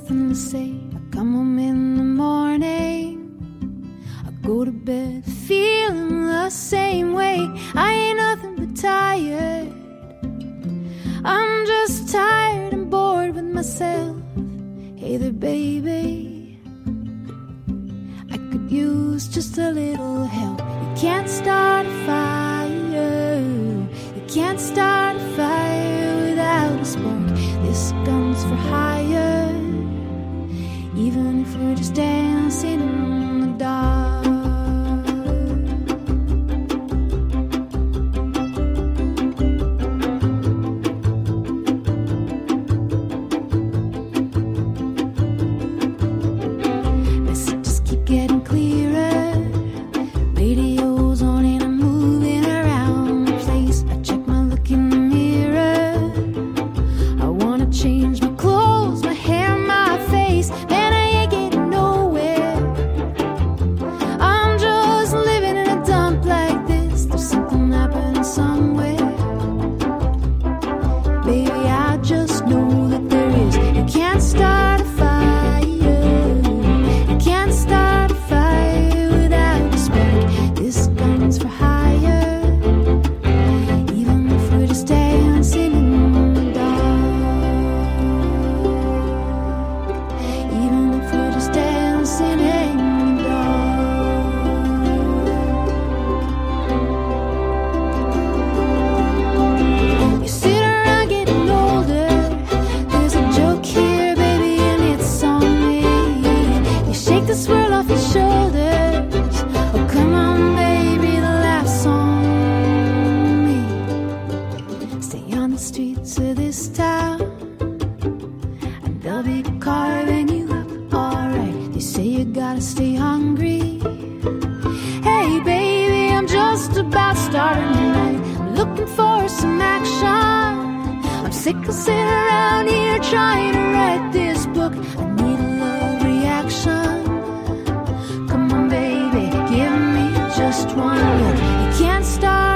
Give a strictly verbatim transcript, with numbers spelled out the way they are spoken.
nothing to say. I come home in the morning, I go to bed feeling the same way. I ain't nothing but tired. I'm just tired and bored with myself. Hey there, baby, I could use just a little help. You can't start a fire, you can't start a fire without a spark. This gun's for hire, even if we're just dancing in the dark. Messages keep getting clearer, radio's on and I'm moving around the place. I check my look in the mirror, I wanna change my clothes, my hair, my face. Man, I ain't getting nowhere. I'm just living in a dump like this. There's something happening somewhere. Baby, I just know that there is. You can't start a fire, you can't start a fire without a spark. This gun's for hire, even if we're just dancing in the dark. Even if we're just dancing in the dark. You sit around getting older. There's a joke here, baby, and it's on me. You shake the swirl off your shoulders. Oh, come on, baby, the laugh's on me. Stay on the streets of this town, and they'll be carving you up, alright. They say you gotta stay hungry. Hey, baby, I'm just about starting tonight. I'm looking for some action. I'm sick of sitting around here trying to write this book. I need a love reaction. Come on, baby, give me just one look. You can't start